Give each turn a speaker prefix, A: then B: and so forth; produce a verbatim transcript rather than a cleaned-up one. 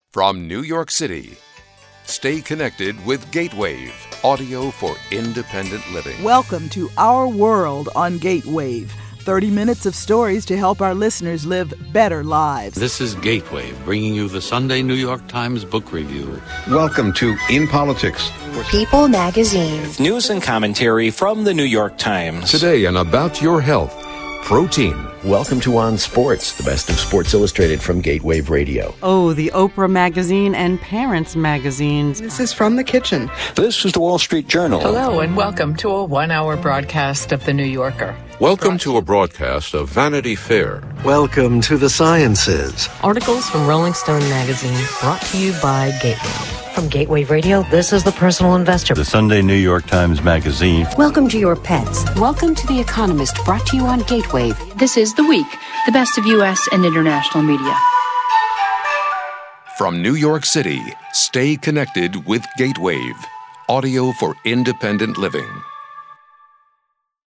A: From New York City, stay connected with Gatewave, audio for independent living.
B: Welcome to Our World on Gatewave. thirty minutes of stories to help our listeners live better lives.
C: This is Gatewave, bringing you the Sunday New York Times Book Review.
D: Welcome to In Politics.
E: People Magazine.
F: News and commentary from the New York Times.
A: Today on About Your Health, protein.
G: Welcome to On Sports, the best of Sports Illustrated from Gatewave Radio.
H: Oh, the Oprah Magazine and Parents Magazines.
I: This is From the Kitchen.
F: This is the Wall Street Journal.
J: Hello and welcome to a one-hour broadcast of The New Yorker.
K: Welcome to a broadcast of Vanity Fair.
L: Welcome to the Sciences.
M: Articles from Rolling Stone magazine, brought to you by Gatewave.
E: From Gatewave Radio, this is The Personal Investor.
N: The Sunday New York Times Magazine.
E: Welcome to your pets.
O: Welcome to The Economist, brought to you on Gatewave. This is The Week, the best of U S and international media.
A: From New York City, stay connected with Gatewave, audio for independent living.